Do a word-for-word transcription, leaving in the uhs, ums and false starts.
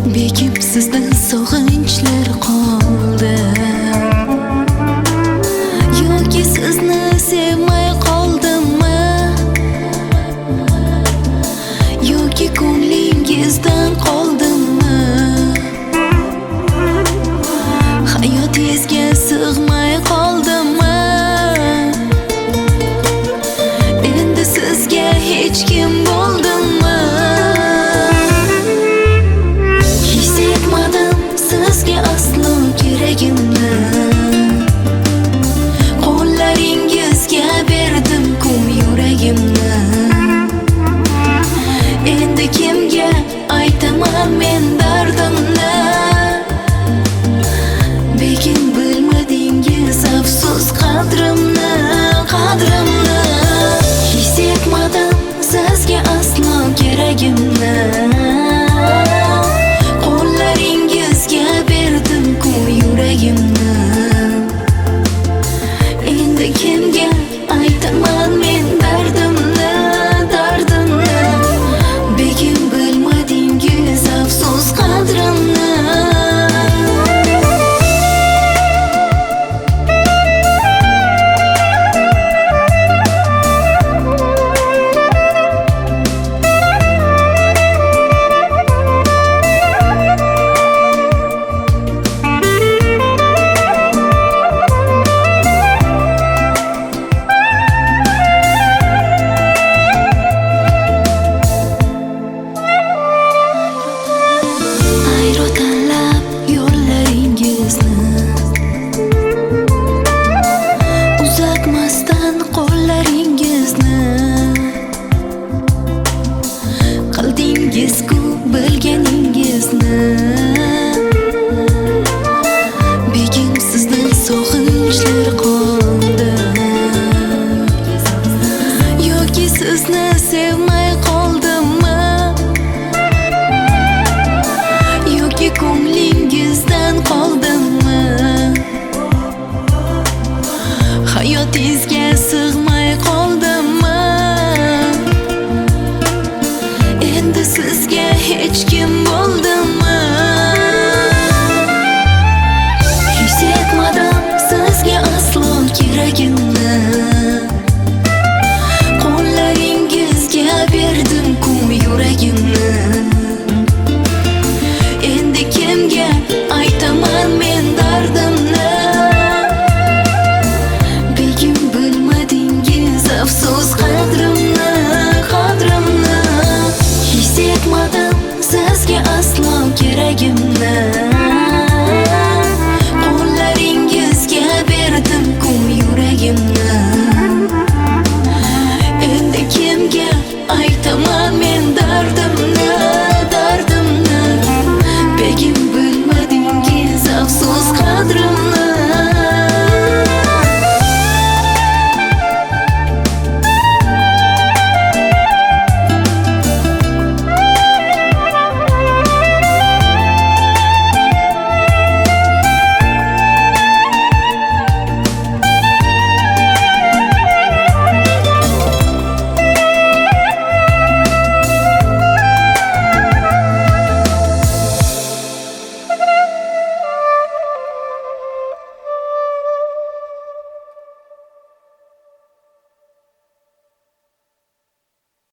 Bekib sizdan sog'inchlar qoldi, yoki sizni sevmay qoldimmi, yoki ko'nglingizdan qoldimmi, hayotingizga sig'may qoldimmi, endi sizga hech kim bo'ldimmi? Sizga aslo keragimni qo'llaringizga berdim-ku yuragimni. Endi kimga aytaman men dardimni? Lekin bilmadingiz afsus qadrimni, qadrimni. His etmadim sizga aslo keragimni. Endi kimga aytaman men dardimni, dardimni. Bekin bilmadingiz afsus qadrimni. Qildingiz-ku bilganingizni, bekin sizdan sog'inchlar qoldi, yoki sizni sevmay qoldimmi, yoki ko'nglingizdan qoldimmi, hayotingizga sig'may qoldimmi? Endi sizga hech kim bo'ldimmi? His etmadim sizga aslo keragimni. Qo'llaringizga berdim-ku yuragimni. Endi kimga aytaman men dardimni? Bekin bilmadingiz afsus qadrimni, qadrimni. His etmadim sizga aslo keragimni. Qo'llaringizga berdim-ku yuragimni. Endi kimga aytaman men dardimni, dardimni. Bekin